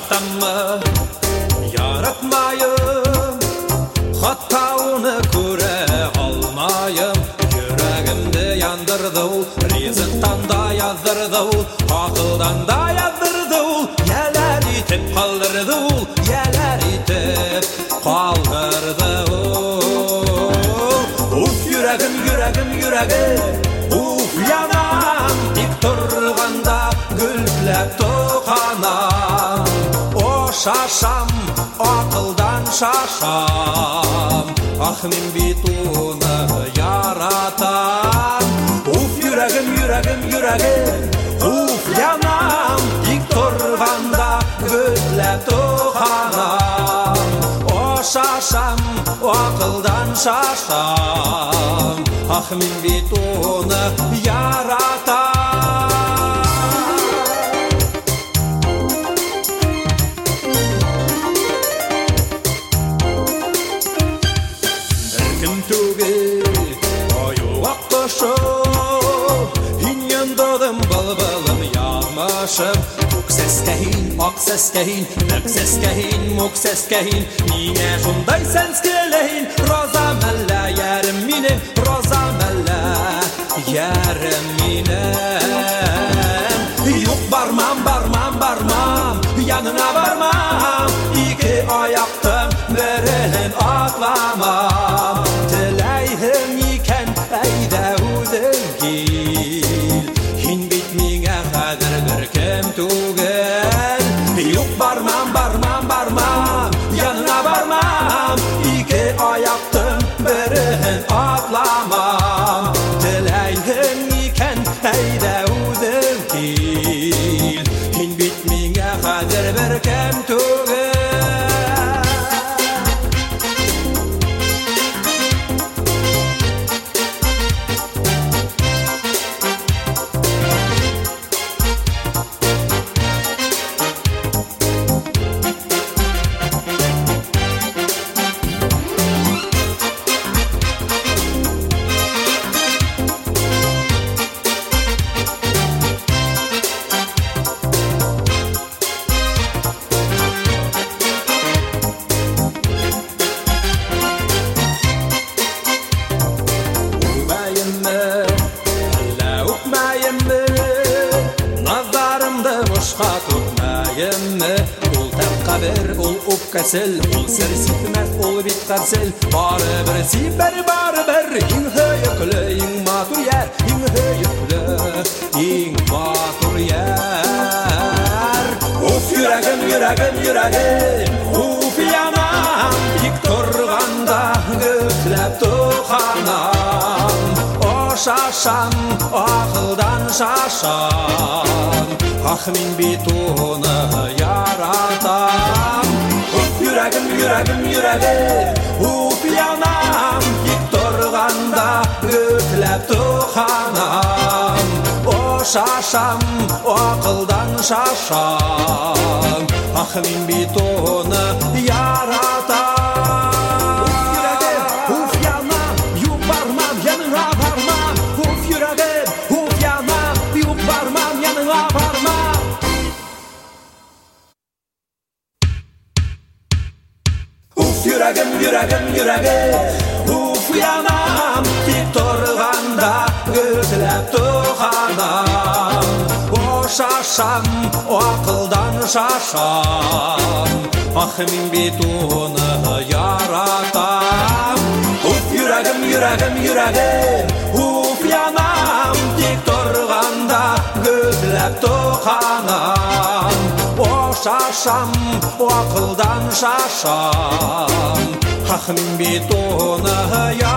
жаратамы яратмайым хаттауыны көре алмайым жүрегімді яндырды ол ризықтан да яздырды ол ақылдан да яздырды ол елер етіп қалдырды ол елер етіп қалдырды ол жүрегім уф янам тек тұрғанда гүлдеп тоқанам о шашам ақылдан шашам ах мен бит оны яратам уф жүрегім уф янам тек тұрғанда гүлдеп тоқанам о шашам ақылдан шашам ах мен бит оны яратам біркім түгел аюақ құшы инендадым былбылым ямашым көк сәскәйін ақ сәскәйін нәк сәскәйін мұк сәскәйін миңә шундай сәнскелейін розам әллә ярым минем розам әллә ярым минем юк бармам яныңа бармам ике аяқтың бірін атламам тіләйһең икән әйдә үҙең кил һин бит миңә хәҙер беркем түгел юк бармам яныңа бармам ике аяқтың бірін атламам тіләйһең икән әйдә үҙең кил һин бит миңә хәҙер беркем түгел ул үпкәсел, ул сер ситмәс, ул бит кәрсел барыбер сибер, иң һөйөкле, иң матур яр, иң һөйөкле, иң матур яр. Уф йөрәгем, уф янам, тик торганда гөтләп тоханам. О шашам, акылдан шашам, ах мин бит уны яратам. Уф йөрәгем, уф янам, тик торганда гөтләп тоханам. О шашам, акылдан шашам, ах мин бит уны яратам. Йөрәгем, уф янам, тик торганда гөтләп тоханам. О шашам, акылдан шашам, ах мин бит уны яратам. Уф йөрәгем, уф янам, тик торганда гөтләп тоханам. О шашам, акылдан шашам, ах мин бит уны